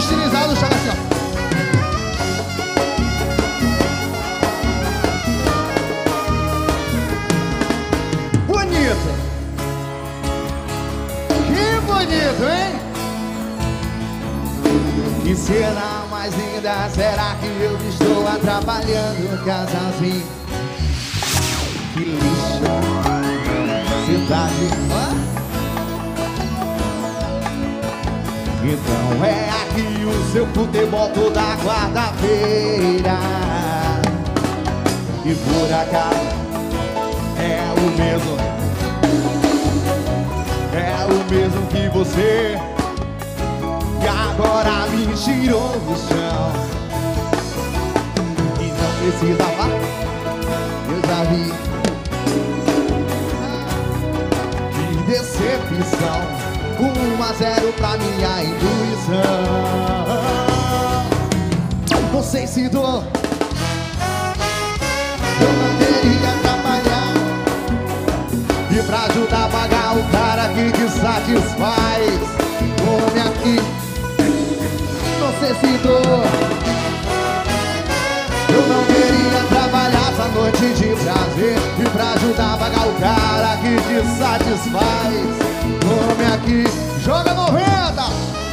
estilizado, chega assim, ó. Bonito. Que bonito, hein? Que cena mais linda, será que eu estou atrapalhando o casalzinho? Que lixo, cidade. Então é aqui o seu futebol toda quarta-feira. E por acaso é o mesmo que você. E agora me tirou do chão. E não precisava, eu já vi. Que decepção, 1-0 pra minha intuição. Você ensinou, eu não queria atrapalhar. E pra ajudar a pagar o cara que te satisfaz, come aqui. Você citou, eu não queria trabalhar essa noite de prazer. E pra ajudar a pagar o cara que te satisfaz, come aqui, joga 90.